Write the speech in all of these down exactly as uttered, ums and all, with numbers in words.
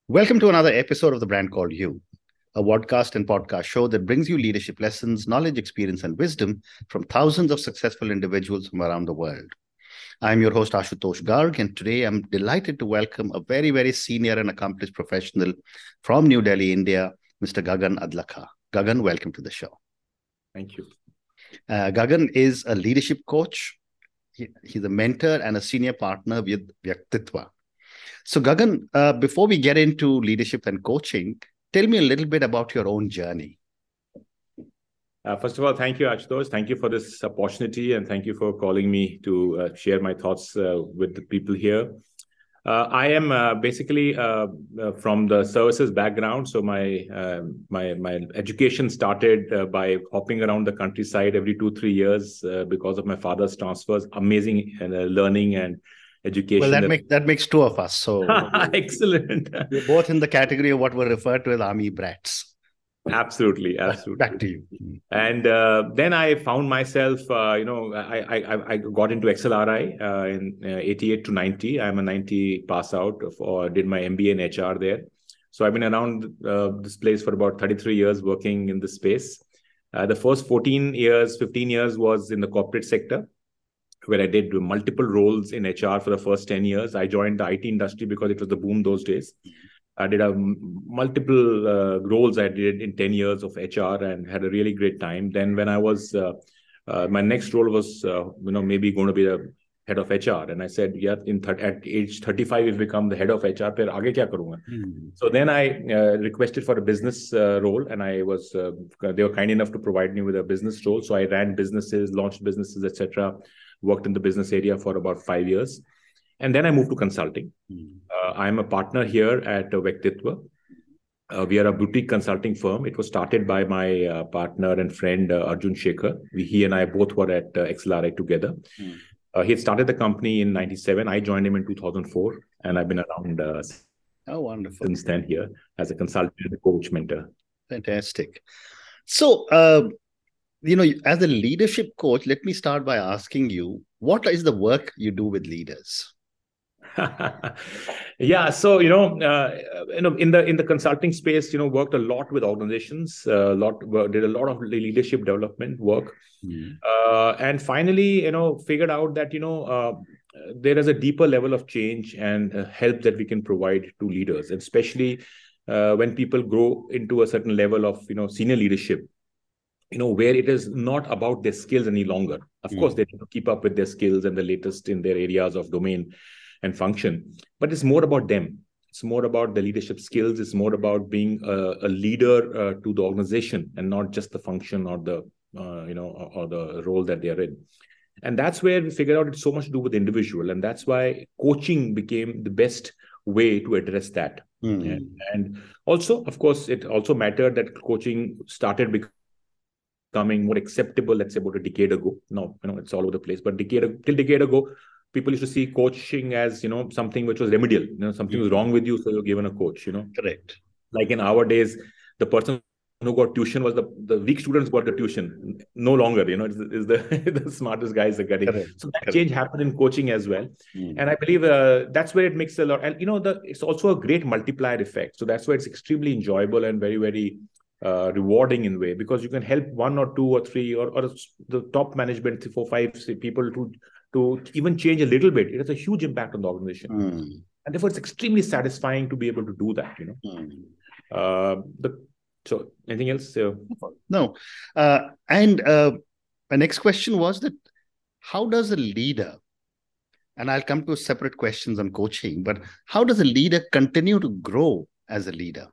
Welcome to another episode of The Brand Called You, a podcast and podcast show that brings you leadership lessons, knowledge, experience, and wisdom from thousands of successful individuals from around the world. I'm your host, Ashutosh Garg, and today I'm delighted to welcome a very, very senior and accomplished professional from New Delhi, India, Mister Gagan Adlakha. Gagan, welcome to the show. Thank you. Uh, Gagan is a leadership coach. He, he's a mentor and a senior partner with Vyaktitva. So, Gagan, uh, before we get into leadership and coaching, tell me a little bit about your own journey. Uh, first of all, thank you, Ashutosh. Thank you for this opportunity, and thank you for calling me to uh, share my thoughts uh, with the people here. Uh, I am uh, basically uh, uh, from the services background, so my uh, my my education started uh, by hopping around the countryside every two three years uh, because of my father's transfers. Amazing uh, learning and education. Well, that, that makes that makes two of us. So excellent. We're both in the category of what were referred to as army brats. Absolutely, absolutely. Back to you. And uh, then I found myself, uh, you know, I, I I got into X L R I uh, in uh, eighty-eight to ninety. I'm a ninety pass out, of, or did my M B A in H R there. So I've been around uh, this place for about thirty-three years working in this space. Uh, the first fourteen years, fifteen years was in the corporate sector, where I did multiple roles in H R for the first ten years. I joined the I T industry because it was the boom those days. I did a multiple uh, roles I did in ten years of H R and had a really great time. Then when I was, uh, uh, my next role was, uh, you know, maybe going to be the head of H R. And I said, yeah, in th- at age thirty-five, if become the head of H R, फिर आगे क्या करूँगा? Mm. So then I uh, requested for a business uh, role, and I was, uh, they were kind enough to provide me with a business role. So I ran businesses, launched businesses, et cetera. Worked in the business area for about five years. And then I moved to consulting. Mm. Uh, I'm a partner here at uh, Vyaktitva. Uh, we are a boutique consulting firm. It was started by my uh, partner and friend, uh, Arjun Shekhar. We, he and I both were at uh, X L R I together. Mm. Uh, he had started the company in ninety-seven. I joined him in two thousand four, and I've been around uh, oh, wonderful. since then here as a consultant, coach, mentor. Fantastic. So, uh, you know, as a leadership coach, let me start by asking you, what is the work you do with leaders? yeah, so you know, uh, you know, in the in the consulting space, you know, worked a lot with organizations, a uh, lot did a lot of leadership development work, mm. uh, and finally, you know, figured out that you know uh, there is a deeper level of change and uh, help that we can provide to leaders, especially uh, when people grow into a certain level of you know senior leadership. You know, where it is not about their skills any longer. Of mm. course, they need to keep up with their skills and the latest in their areas of domain and function, but it's more about them. It's more about the leadership skills. It's more about being a, a leader uh, to the organization and not just the function or the uh, you know or, or the role that they are in. And that's where we figured out it's so much to do with the individual, and that's why coaching became the best way to address that. Mm. And, and also, of course, it also mattered that coaching started because becoming more acceptable, let's say about a decade ago. No, you know, it's all over the place. But decade till decade ago, people used to see coaching as, you know, something which was remedial. You know, something mm-hmm. was wrong with you, so you're given a coach, you know. Correct. Like in our days, the person who got tuition was the, the weak students got the tuition. No longer, you know, is the, is the, the smartest guys are getting. Correct. So that Correct. Change happened in coaching as well. Mm-hmm. And I believe uh, that's where it makes a lot. And, you know, the it's also a great multiplier effect. So that's why it's extremely enjoyable and very, very Uh, rewarding in a way, because you can help one or two or three or, or the top management, four, five people to to even change a little bit. It has a huge impact on the organization. Mm. And therefore, it's extremely satisfying to be able to do that, you know. Mm. Uh, the, so anything else? Uh, no. Uh, and uh, my next question was that how does a leader, and I'll come to separate questions on coaching, but how does a leader continue to grow as a leader?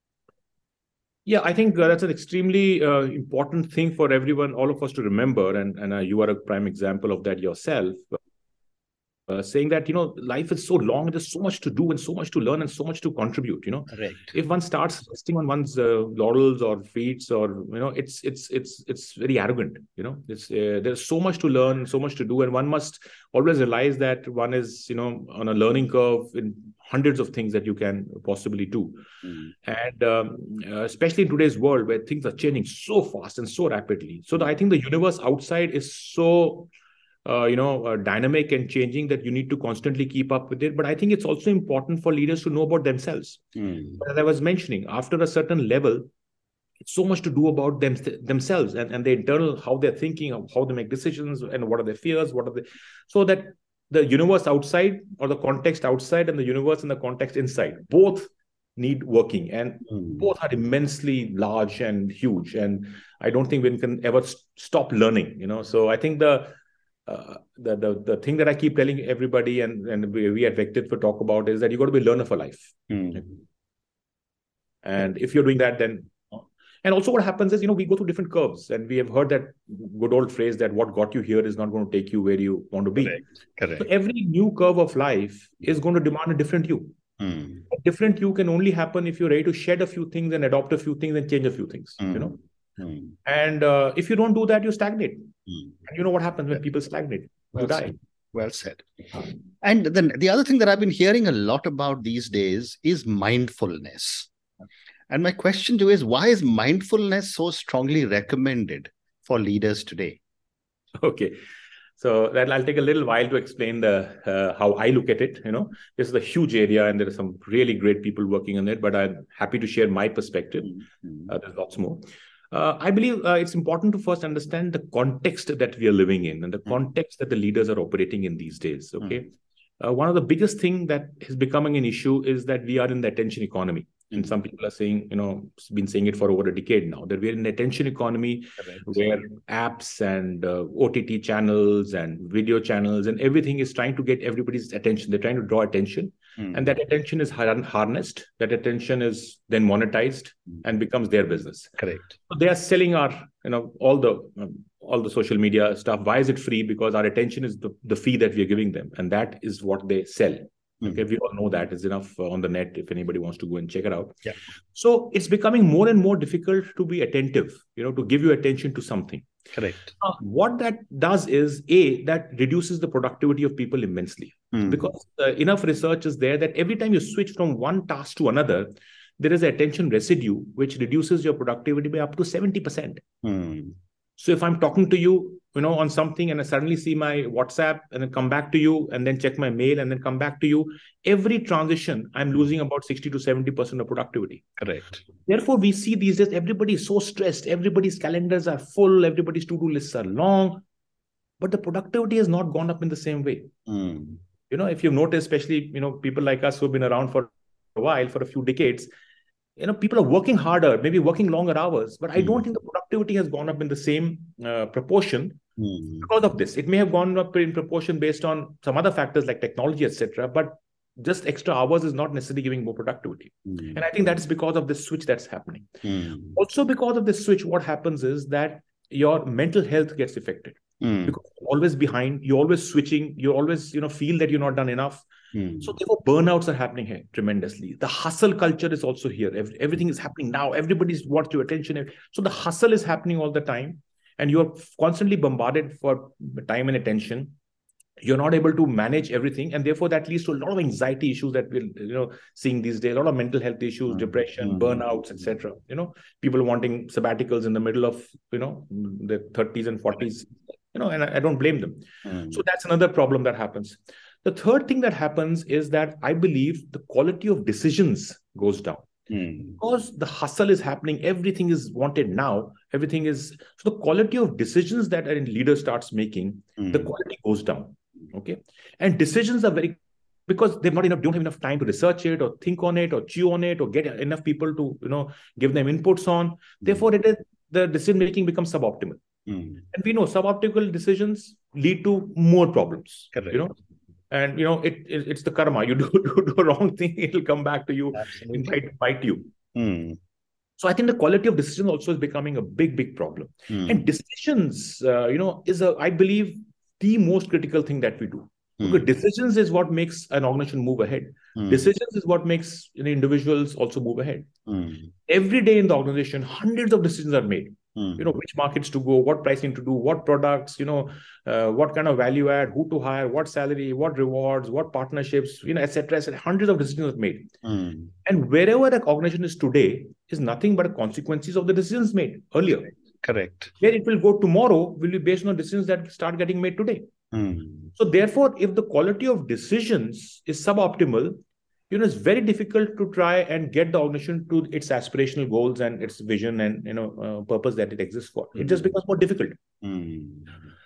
Yeah, I think uh, that's an extremely uh, important thing for everyone, all of us to remember. And, and uh, you are a prime example of that yourself. Uh, saying that, you know, life is so long, there's so much to do and so much to learn and so much to contribute, you know. Correct. If one starts resting on one's uh, laurels or feet, or, you know, it's it's it's it's very arrogant, you know. It's uh, there's so much to learn, so much to do, and one must always realize that one is, you know, on a learning curve in hundreds of things that you can possibly do. Mm. And um, uh, especially in today's world where things are changing so fast and so rapidly. So the, I think the universe outside is so uh, you know, uh, dynamic and changing that you need to constantly keep up with it. But I think it's also important for leaders to know about themselves. Mm. As I was mentioning, after a certain level, it's so much to do about them themselves and, and the internal, how they're thinking, of how they make decisions, and what are their fears, what are they, so that the universe outside or the context outside and the universe and the context inside both need working, and mm. both are immensely large and huge. And I don't think we can ever st- stop learning, you know. So I think the uh, the, the the thing that I keep telling everybody, and, and we, we at Vectitva talk about, is that you got to be a learner for life. Mm. And if you're doing that, then and also what happens is, you know, we go through different curves, and we have heard that good old phrase that what got you here is not going to take you where you want to be. Correct. Correct. So every new curve of life is going to demand a different you. Mm. A different you can only happen if you're ready to shed a few things and adopt a few things and change a few things, mm. you know. Mm. And uh, if you don't do that, you stagnate. Mm. And you know what happens when people stagnate? Well you die. Said. Well said. And then the other thing that I've been hearing a lot about these days is mindfulness. And my question to you is, why is mindfulness so strongly recommended for leaders today? Okay. So that I'll take a little while to explain the uh, how I look at it. You know, this is a huge area, and there are some really great people working on it. But I'm happy to share my perspective. Mm-hmm. Uh, there's lots more. Uh, I believe uh, it's important to first understand the context that we are living in, and the mm-hmm. context that the leaders are operating in these days. Okay, mm-hmm. uh, one of the biggest things that is becoming an issue is that we are in the attention economy. And some people are saying, you know, been saying it for over a decade now, that we're in an attention economy Correct. Where apps and uh, O T T channels and video channels and everything is trying to get everybody's attention. They're trying to draw attention. Mm. And that attention is har- harnessed. That attention is then monetized mm. and becomes their business. Correct. So they are selling our, you know, all the um, all the social media stuff. Why is it free? Because our attention is the, the fee that we are giving them. And that is what they sell. Okay, we all know that. It's enough uh, on the net if anybody wants to go and check it out. Yeah. So it's becoming more and more difficult to be attentive, you know, to give you attention to something. Correct. Uh, what that does is, A, that reduces the productivity of people immensely. Mm. Because uh, enough research is there that every time you switch from one task to another, there is an attention residue, which reduces your productivity by up to seventy percent. Mm. So if I'm talking to you, you know, on something, and I suddenly see my WhatsApp and then come back to you and then check my mail and then come back to you, every transition, I'm losing about sixty to seventy percent of productivity. Correct. Therefore, we see these days, everybody is so stressed. Everybody's calendars are full. Everybody's to-do lists are long. But the productivity has not gone up in the same way. Mm. You know, if you've noticed, especially, you know, people like us who've been around for a while, for a few decades, you know, people are working harder, maybe working longer hours, but I don't mm. think the productivity has gone up in the same uh, proportion mm. because of this. It may have gone up in proportion based on some other factors like technology, et cetera, but just extra hours is not necessarily giving more productivity. Mm. And I think that is because of this switch that's happening. Mm. Also, because of this switch, what happens is that your mental health gets affected. Mm. Because you're always behind, you're always switching, you always, you know, feel that you're not done enough. Mm. So therefore, burnouts are happening here tremendously. The hustle culture is also here. Every, everything is happening now. Everybody's wants your attention. So the hustle is happening all the time, and you're constantly bombarded for time and attention. You're not able to manage everything, and therefore that leads to a lot of anxiety issues that we're, you know, seeing these days. A lot of mental health issues, mm. depression, mm. burnouts, et cetera. You know, people wanting sabbaticals in the middle of, you know, their thirties and forties. You know, and I, I don't blame them. Mm. So that's another problem that happens. The third thing that happens is that I believe the quality of decisions goes down. Mm. Because the hustle is happening, everything is wanted now, everything is, so the quality of decisions that a leader starts making, mm. the quality goes down. Okay. And decisions are very, because they've not enough, don't have enough time to research it or think on it or chew on it or get enough people to, you know, give them inputs on. Mm. Therefore, it is, the decision-making becomes suboptimal. Mm. And we know suboptimal decisions lead to more problems. Correct. You know, and you know it, it it's the karma. You do, do, do a wrong thing, it will come back to you and bite, bite you. Mm. So I think the quality of decision also is becoming a big, big problem. Mm. And decisions, uh, you know, is a I believe the most critical thing that we do. Mm. Because decisions is what makes an organization move ahead. Mm. Decisions is what makes, you know, individuals also move ahead. Mm. Every day in the organization, hundreds of decisions are made. You know, which markets to go, what pricing to do, what products, you know, uh, what kind of value add, who to hire, what salary, what rewards, what partnerships, you know, et cetera, et cetera. Hundreds of decisions are made. Mm. And wherever the organization is today is nothing but consequences of the decisions made earlier. Correct. Where it will go tomorrow will be based on decisions that start getting made today. Mm. So therefore, if the quality of decisions is suboptimal, you know, it's very difficult to try and get the organization to its aspirational goals and its vision and, you know, uh, purpose that it exists for. It just becomes more difficult. Mm.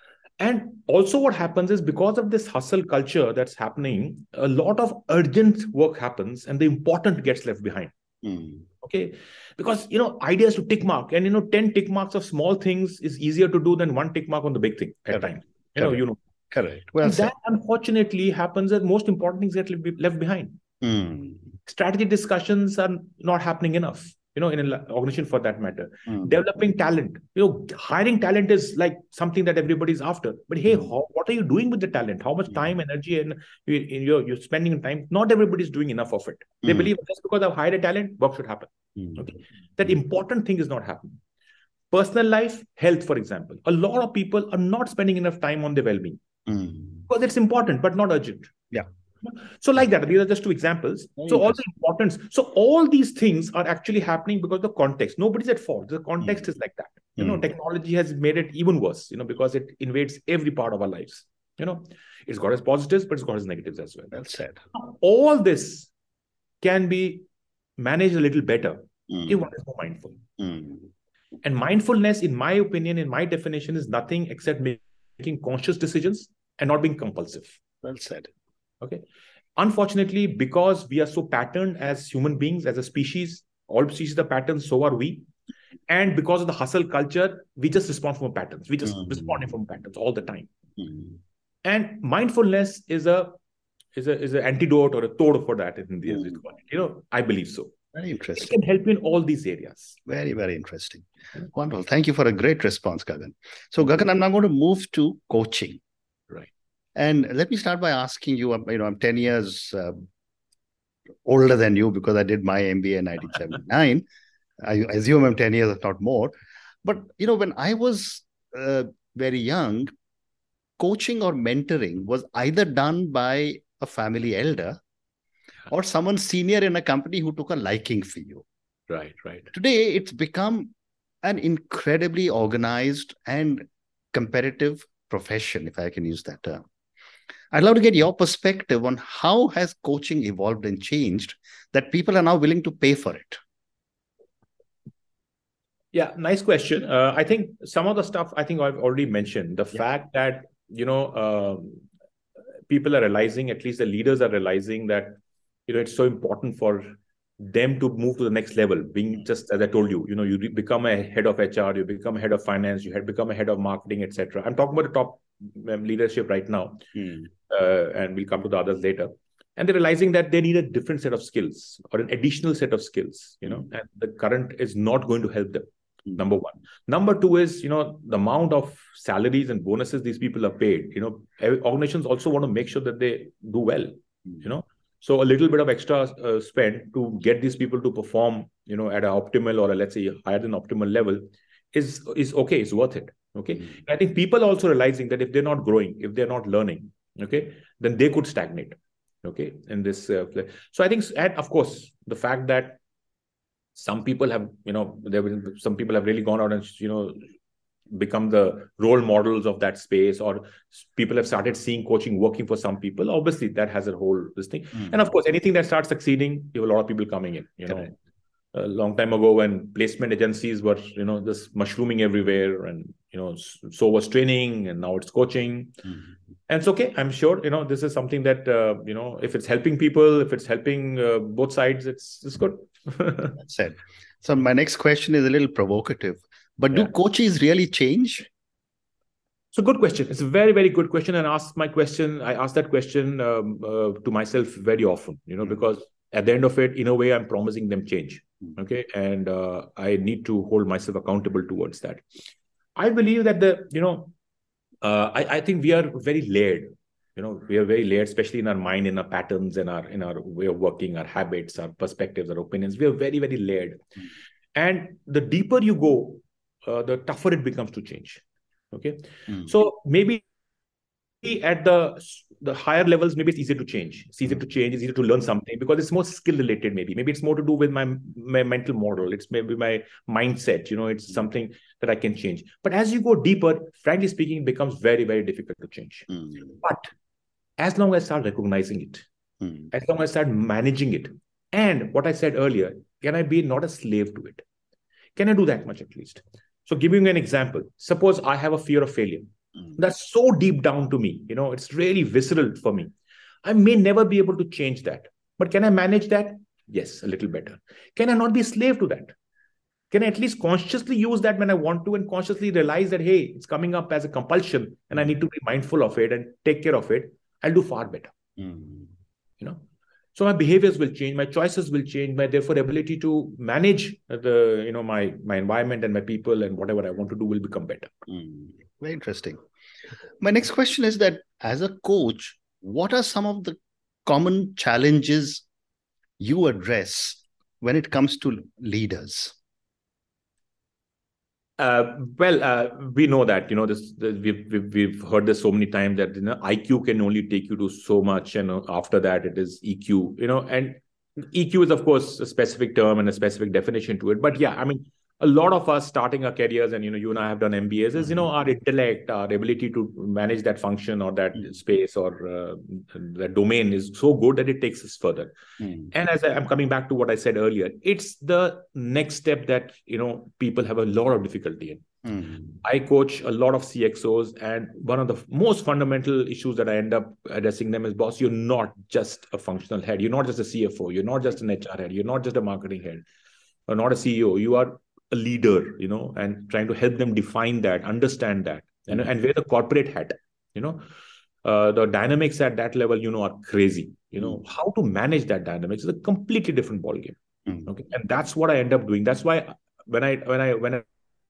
And also what happens is, because of this hustle culture that's happening, a lot of urgent work happens and the important gets left behind. Mm. Okay. Because, you know, ideas to tick mark, and, you know, ten tick marks of small things is easier to do than one tick mark on the big thing at times. You know, you know. Correct. Well and said. that unfortunately happens that most important things get left behind. Mm. Strategy discussions are not happening enough, you know, in an organization for that matter. Mm. Developing talent, you know, hiring talent is like something that everybody's after. But hey, Mm. how, what are you doing with the talent? How much time, energy, and you, you're, you're spending time? Not everybody's doing enough of it. They Mm. believe just because I've hired a talent, work should happen. Mm. Okay, that important thing is not happening. Personal life, health, for example. A lot of people are not spending enough time on their well-being. Mm. Because it's important, but not urgent. Yeah. So like that, these are just two examples. Very so all the importance. So all these things are actually happening because of the context. Nobody's at fault. The context mm. is like that. You mm. know, technology has made it even worse, you know, because it invades every part of our lives. You know, it's got its positives, but it's got its negatives as well. Well said. All this can be managed a little better mm. if one is more mindful. Mm. And mindfulness, in my opinion, in my definition, is nothing except making conscious decisions and not being compulsive. Well said. Okay. Unfortunately, because we are so patterned as human beings, as a species, all species are patterned, so are we. And because of the hustle culture, we just respond from patterns. We just mm. respond from patterns all the time. Mm. And mindfulness is a is a is an antidote or a tod for that in Hindi, mm. as it's called. You know, I believe so. Very interesting. It can help you in all these areas. Very, very interesting. Wonderful. Thank you for a great response, Gagan. So, Gagan, I'm now going to move to coaching. Right. And let me start by asking you, you know, I'm ten years uh, older than you because I did my M B A in nineteen seventy-nine. I assume I'm ten years, if not more. But, you know, when I was uh, very young, coaching or mentoring was either done by a family elder or someone senior in a company who took a liking for you. Right, right. Today, it's become an incredibly organized and competitive profession, if I can use that term. I'd love to get your perspective on how has coaching evolved and changed that people are now willing to pay for it. Yeah, nice question. Uh, I think some of the stuff I think I've already mentioned. The yeah. fact that, you know, um, people are realizing, at least the leaders are realizing that, you know, it's so important for them to move to the next level. Being just, as I told you, you know, you become a head of H R, you become a head of finance, you had become a head of marketing, et cetera. I'm talking about the top leadership right now, hmm. uh, and we'll come to the others later. And they're realizing that they need a different set of skills or an additional set of skills, you know, hmm. and the current is not going to help them. Hmm. Number one. Number two is, you know, the amount of salaries and bonuses these people are paid. You know, organizations also want to make sure that they do well, hmm. you know. So a little bit of extra uh, spend to get these people to perform, you know, at an optimal or a, let's say higher than optimal level is, is okay, it's worth it. Okay. Mm-hmm. I think people are also realizing that if they're not growing, if they're not learning, okay, then they could stagnate. Okay. In this, uh, so I think, and of course, the fact that some people have, you know, there been some people have really gone out and, you know, become the role models of that space, or people have started seeing coaching working for some people. Obviously, that has a whole this thing. Mm. And of course, anything that starts succeeding, you have a lot of people coming in. You know, a long time ago when placement agencies were, you know, just mushrooming everywhere, and you know, so was training, and now it's coaching. Mm. And it's okay. I'm sure, you know, this is something that uh, you know, if it's helping people, if it's helping uh, both sides, it's it's good. That's it. So my next question is a little provocative. But do yeah. coaches really change? So good question. It's a very, very good question. And ask my question. I ask that question um, uh, to myself very often, you know, mm-hmm. because at the end of it, in a way, I'm promising them change. Mm-hmm. Okay. And uh, I need to hold myself accountable towards that. I believe that the, you know, uh, I, I think we are very layered. You know, we are very layered, especially in our mind, in our patterns, in our, in our way of working, our habits, our perspectives, our opinions. We are very, very layered. Mm-hmm. And the deeper you go, Uh, the tougher it becomes to change. Okay. Mm. So maybe at the the higher levels, maybe it's easier to change. It's easier to change. It's easier to learn something because it's more skill related. Maybe, maybe it's more to do with my my mental model. It's maybe my mindset. You know, it's something that I can change. But as you go deeper, frankly speaking, it becomes very, very difficult to change. Mm. But as long as I start recognizing it, mm. as long as I start managing it, and what I said earlier, can I be not a slave to it? Can I do that much at least? So, giving you an example, suppose I have a fear of failure. That's so deep down to me, you know, it's really visceral for me. I may never be able to change that, but can I manage that? Yes, a little better. Can I not be a slave to that? Can I at least consciously use that when I want to and consciously realize that, hey, it's coming up as a compulsion and I need to be mindful of it and take care of it? I'll do far better. Mm. You know, so my behaviors will change, my choices will change, my therefore ability to manage the, you know, my, my environment and my people and whatever I want to do will become better. Mm. Very interesting. My next question is that as a coach, what are some of the common challenges you address when it comes to leaders? Uh, well, uh, we know that, you know, this, this we've, we've, we've heard this so many times that, you know, I Q can only take you to so much. And you know, after that, it is E Q, you know, and E Q is, of course, a specific term and a specific definition to it. But yeah, I mean, a lot of us starting our careers, and you know, you and I have done M B As, is, you know, our intellect, our ability to manage that function or that mm. space or uh, that domain is so good that it takes us further. Mm. And as I, I'm coming back to what I said earlier, it's the next step that, you know, people have a lot of difficulty in. Mm. I coach a lot of C X Os, and one of the most fundamental issues that I end up addressing them is, boss, you're not just a functional head. You're not just a C F O. You're not just an H R head. You're not just a marketing head or not a C E O. You are a leader, you know, and trying to help them define that, understand that, and, mm-hmm. and wear the corporate hat, you know. Uh, the dynamics at that level, you know, are crazy. You know, mm-hmm. how to manage that dynamics is a completely different ballgame. Mm-hmm. Okay. And that's what I end up doing. That's why when I, when I, when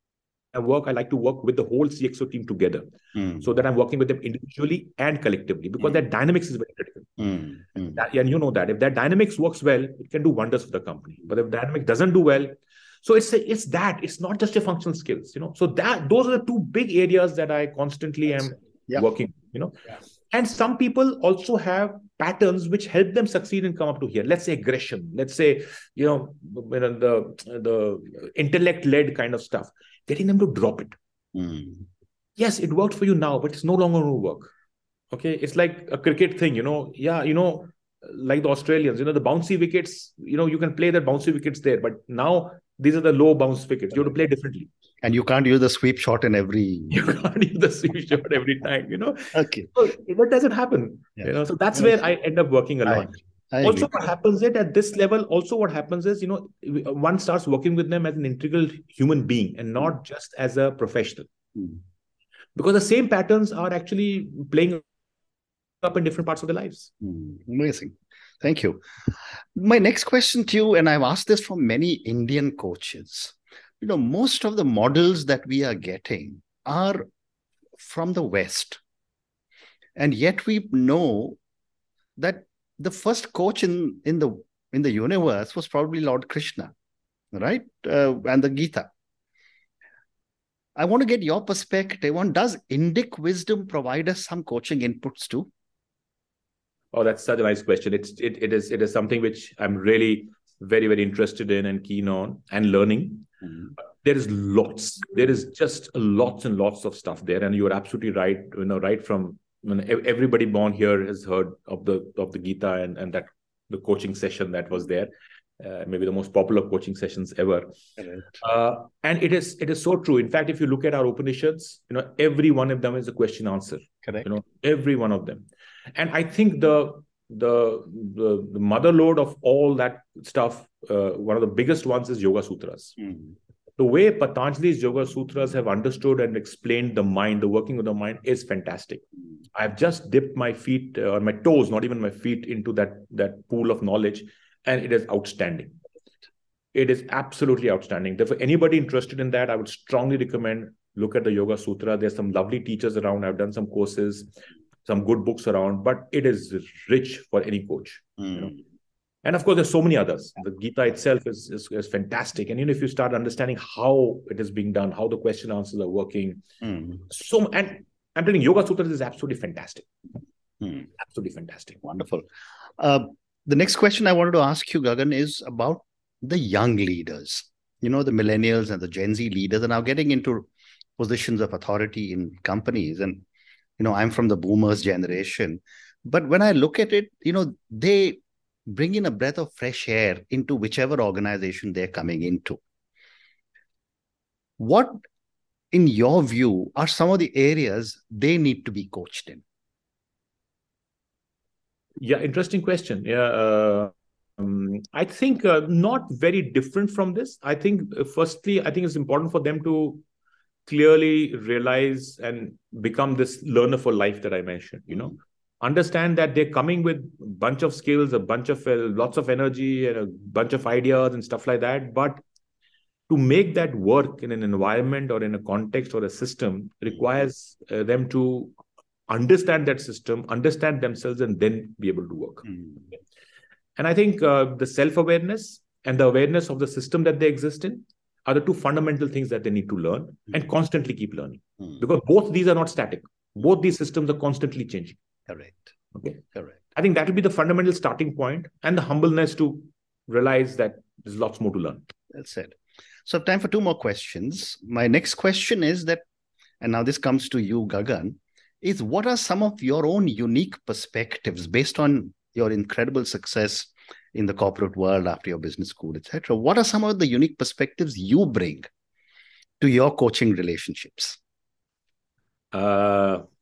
I work, I like to work with the whole C X O team together mm-hmm. so that I'm working with them individually and collectively, because mm-hmm. that dynamics is very critical. Mm-hmm. That, and you know that if that dynamics works well, it can do wonders for the company. But if dynamic doesn't do well, so it's a, it's that it's not just your functional skills, you know. So that those are the two big areas that I constantly am yeah. working, you know. Yeah. And some people also have patterns which help them succeed and come up to here. Let's say aggression. Let's say, you know, the the intellect-led kind of stuff. Getting them to drop it. Mm. Yes, it worked for you now, but it's no longer going to work. Okay, it's like a cricket thing, you know. Yeah, you know, like the Australians, you know, the bouncy wickets. You know, you can play that bouncy wickets there, but now these are the low bounce wickets. You have to play differently. And you can't use the sweep shot in every... You can't use the sweep shot every time, you know. Okay. So that doesn't happen. Yeah. You know, so that's yes. where I end up working a lot. I, I also, agree. What happens is at this level, also what happens is, you know, one starts working with them as an integral human being and not mm. just as a professional. Mm. Because the same patterns are actually playing up in different parts of their lives. Mm. Amazing. Thank you. My next question to you, and I've asked this from many Indian coaches, you know, most of the models that we are getting are from the West. And yet we know that the first coach in, in, the, in the universe was probably Lord Krishna, right? Uh, and the Gita. I want to get your perspective on, does Indic wisdom provide us some coaching inputs too? Oh, that's such a nice question. It's it it is it is something which I'm really very, very interested in and keen on and learning. Mm-hmm. There is lots. There is just lots and lots of stuff there. And you're absolutely right. You know, right from you know, everybody born here has heard of the of the Gita and, and that the coaching session that was there. Uh, maybe the most popular coaching sessions ever. Right. Uh, and it is it is so true. In fact, if you look at our Upanishads, you know, every one of them is a question answer. Correct. You know, every one of them. And I think the the the, the mother lode of all that stuff, uh, one of the biggest ones is Yoga Sutras. Mm. The way Patanjali's Yoga Sutras have understood and explained the mind, the working of the mind, is fantastic. Mm. I've just dipped my feet uh, or my toes, not even my feet, into that that pool of knowledge, and it is outstanding. It is absolutely outstanding. Therefore, anybody interested in that, I would strongly recommend look at the Yoga Sutra. There's some lovely teachers around. I've done some courses, some good books around, but it is rich for any coach. Mm. You know? And of course, there's so many others. The Gita itself is, is, is fantastic. And you know, if you start understanding how it is being done, how the question answers are working, mm. so and I'm telling you, Yoga Sutras is absolutely fantastic. Hmm. Absolutely fantastic. Wonderful. Uh, the next question I wanted to ask you, Gagan, is about the young leaders. You know, the millennials and the Gen Z leaders are now getting into positions of authority in companies. And, you know, I'm from the boomers generation. But when I look at it, you know, they bring in a breath of fresh air into whichever organization they're coming into. What, in your view, are some of the areas they need to be coached in? Yeah, interesting question. Yeah, uh, um, I think uh, not very different from this. I think, uh, firstly, I think it's important for them to clearly realize and become this learner for life that I mentioned. You know, mm-hmm. Understand that they're coming with a bunch of skills, a bunch of uh, lots of energy, and a bunch of ideas and stuff like that. But to make that work in an environment or in a context or a system requires uh, them to understand that system, understand themselves, and then be able to work. Mm. And I think uh, the self-awareness and the awareness of the system that they exist in are the two fundamental things that they need to learn mm. and constantly keep learning. Mm. Because both these are not static. Both these systems are constantly changing. Correct. Okay. Correct. I think that will be the fundamental starting point, and the humbleness to realize that there's lots more to learn. That's it. So time for two more questions. My next question is that, and now this comes to you, Gagan, is what are some of your own unique perspectives based on your incredible success in the corporate world after your business school, et cetera? What are some of the unique perspectives you bring to your coaching relationships? Uh,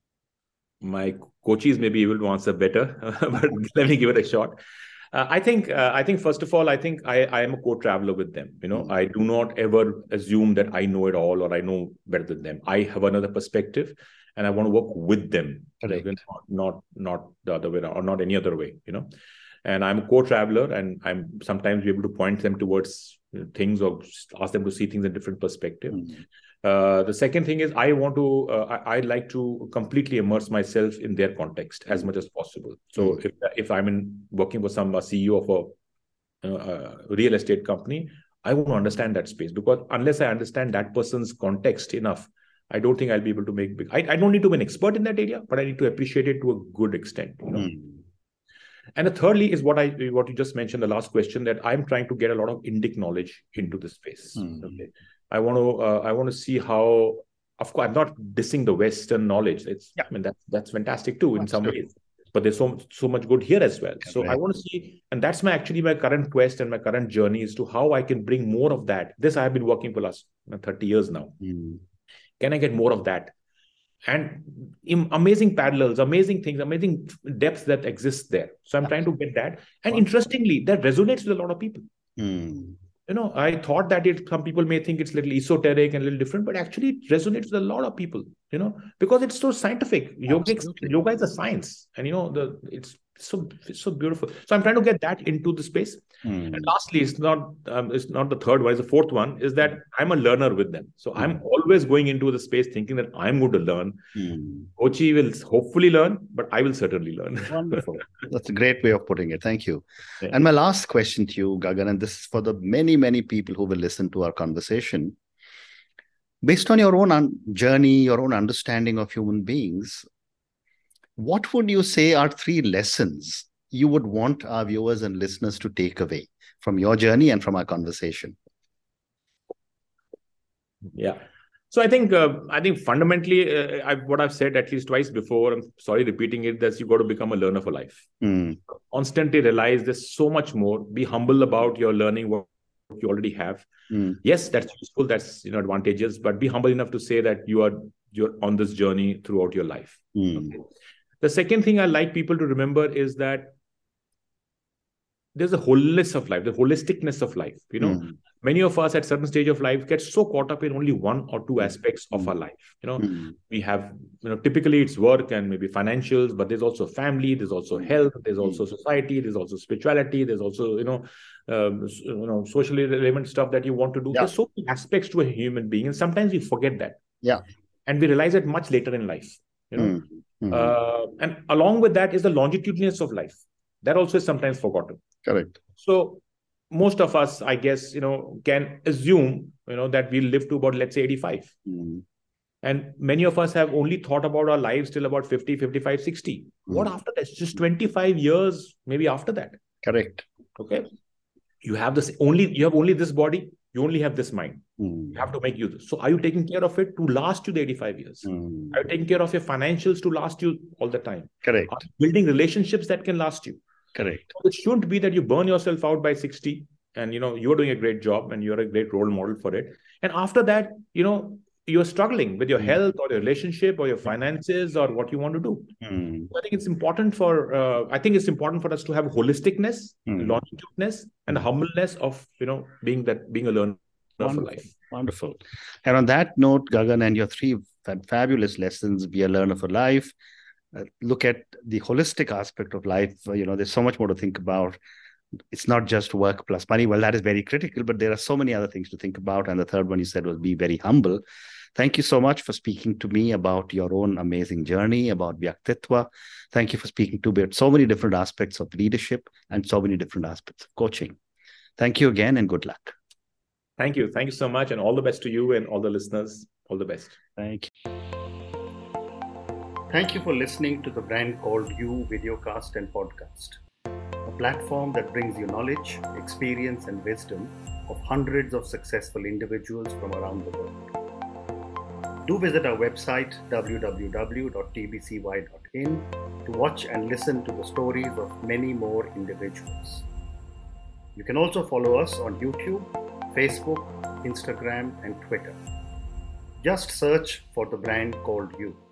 my coaches may be able to answer better, but let me give it a shot. Uh, I think, uh, I think first of all, I think I, I am a co-traveler with them. You know, mm-hmm. I do not ever assume that I know it all or I know better than them. I have another perspective, and I want to work with them, right. not, not not the other way around, or not any other way. You know, and I'm a co-traveler, and I'm sometimes be able to point them towards things or ask them to see things in different perspective. Mm-hmm. Uh, the second thing is I want to, uh, I, I like to completely immerse myself in their context as much as possible. So mm-hmm. if, if I'm in working for some uh, C E O of a, uh, a real estate company, I want to understand that space, because unless I understand that person's context enough, I don't think I'll be able to make big, I, I don't need to be an expert in that area, but I need to appreciate it to a good extent. You know? Mm-hmm. And the thirdly is what I, what you just mentioned, the last question, that I'm trying to get a lot of Indic knowledge into the space. Mm-hmm. Okay. I want to uh, I want to see how, of course, I'm not dissing the Western knowledge. It's yeah. I mean that's that's fantastic too in that's some true. ways, but there's so so much good here as well. Okay. So I want to see, and that's my actually my current quest and my current journey is to how I can bring more of that. This I have been working for last thirty years now. Mm. Can I get more of that? And amazing parallels, amazing things, amazing depths that exist there. So I'm trying to get that, and wow. interestingly, that resonates with a lot of people. Mm. You know, I thought that it, some people may think it's a little esoteric and a little different, but actually it resonates with a lot of people, you know, because it's so scientific. Yoga, yoga is a science, and, you know, the it's so it's so beautiful. So I'm trying to get that into the space. Mm. And lastly, it's not um, it's not the third one, it's the fourth one, is that I'm a learner with them. So mm. I'm always going into the space thinking that I'm going to learn. Mm. Kochi will hopefully learn, but I will certainly learn. Wonderful. That's a great way of putting it. Thank you. Yeah. And my last question to you, Gagan, and this is for the many, many people who will listen to our conversation. Based on your own un- journey, your own understanding of human beings, what would you say are three lessons you would want our viewers and listeners to take away from your journey and from our conversation? Yeah. So I think uh, I think fundamentally, uh, I've, what I've said at least twice before, I'm sorry repeating it, that you've got to become a learner for life. Mm. Constantly realize there's so much more. Be humble about your learning, what you already have. Mm. Yes, that's useful. That's, you know, advantageous, but be humble enough to say that you are you're on this journey throughout your life. Mm. Okay. The second thing I like people to remember is that there's a wholeness of life, the holisticness of life. You know, mm. many of us at certain stage of life get so caught up in only one or two aspects of mm. our life. You know, mm. we have, you know, typically it's work and maybe financials, but there's also family, there's also health, there's also society, there's also spirituality, there's also, you know, um, you know, socially relevant stuff that you want to do. Yeah. There's so many aspects to a human being, and sometimes we forget that. Yeah, and we realize it much later in life. You know, mm. uh, and along with that is the longitudinalness of life. That also is sometimes forgotten. Correct. So most of us, I guess, you know, can assume, you know, that we'll live to about, let's say, eighty-five. Mm. And many of us have only thought about our lives till about fifty, fifty-five, sixty. Mm. What after that? It's just twenty-five years, maybe after that. Correct. Okay. You have this only, you have only this body. You only have this mind. Mm. You have to make use of it. So are you taking care of it to last you the eighty-five years? Mm. Are you taking care of your financials to last you all the time? Correct. Are you building relationships that can last you? Correct. So it shouldn't be that you burn yourself out by sixty and, you know, you're doing a great job and you're a great role model for it. And after that, you know, you're struggling with your mm. health or your relationship or your finances or what you want to do. Mm. So I think it's important for, uh, I think it's important for us to have holisticness, mm. longitudeness, and humbleness of, you know, being that, being a learner Wonderful. for life. Wonderful. And on that note, Gagan, and your three fabulous lessons, be a learner for life, uh, look at the holistic aspect of life. You know, there's so much more to think about. It's not just work plus money. Well, that is very critical, but there are so many other things to think about. And the third one you said was be very humble. Thank you so much for speaking to me about your own amazing journey, about Vyaktitva. Thank you for speaking to me about so many different aspects of leadership and so many different aspects of coaching. Thank you again and good luck. Thank you. Thank you so much. And all the best to you and all the listeners. All the best. Thank you. Thank you for listening to the Brand Called You videocast and podcast, a platform that brings you knowledge, experience, and wisdom of hundreds of successful individuals from around the world. Do visit our website w w w dot t b c y dot in to watch and listen to the stories of many more individuals. You can also follow us on YouTube, Facebook, Instagram, and Twitter. Just search for the Brand Called You.